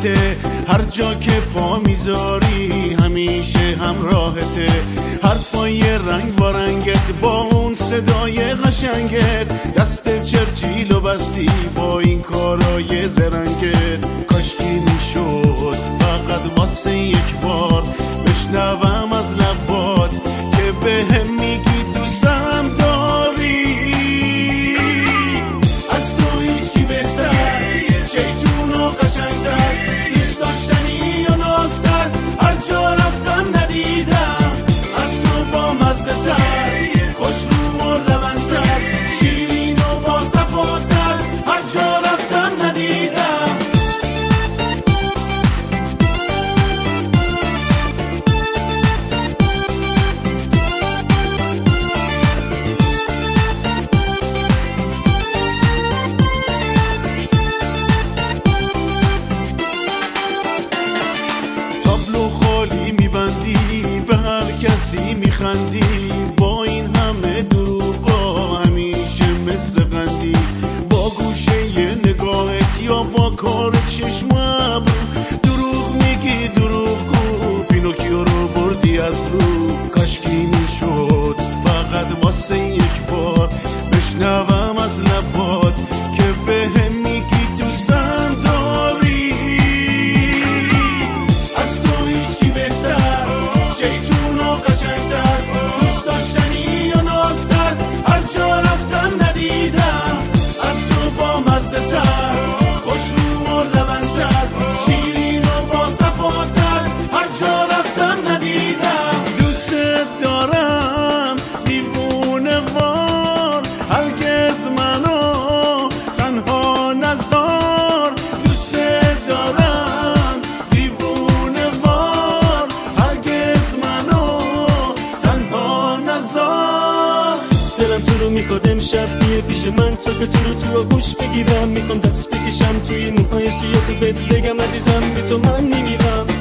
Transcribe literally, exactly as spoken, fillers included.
راحته، هر جا که پا میذاری همیشه همراهته. حرفای رنگ با رنگت با اون صدای قشنگت، دست چرچیلو بستی با این کارای زرنگت. کاشکی میشد فقط واسه یک بار بشنوم از لبات که بهم میگی دوستم داری. از تو هیچکی بهتر، شیطون و قشنگتر، دوست داشتنی و نازتر، هر جا رفتم ندیدم از تو با مزه تر، خوش رو و لبنتر، شیرین و با صفاتر، هر جا رفتم ندیدم. تابلو خالی میبندی به هر کسی میخندی، با این همه دروغا همیشه مثل قندی. با گوشه نگاهت یا با کار چشمم دروغ میگی دروغگو، پینوکیو رو بردی از رو. کاشکی میشد فقط واسه یک بار بشنوم از لبات که بهم میگی دوستم داری. از تو هیچکی بهتر، شیطون و قشنگتر، دوست داشتنی و نازتر، هر جا رفتم ندیدم از تو با مزه تر، خوش رو و لبنتر، شیرین و با صفاتر، هر جا رفتم ندیدم. دوست دارم دیوونه وار، هرگز منو تنها نذار. دوست دارم دیوونه وار، هرگز منو تنها نذار. دلم تو رو میخواد امشب بیه پیش من تا که تو رو تو آغوش بگیرم. میخوام دست بکشم توی موهای سیاه تو بهت بگم عزیزم بی تو من نمیرم.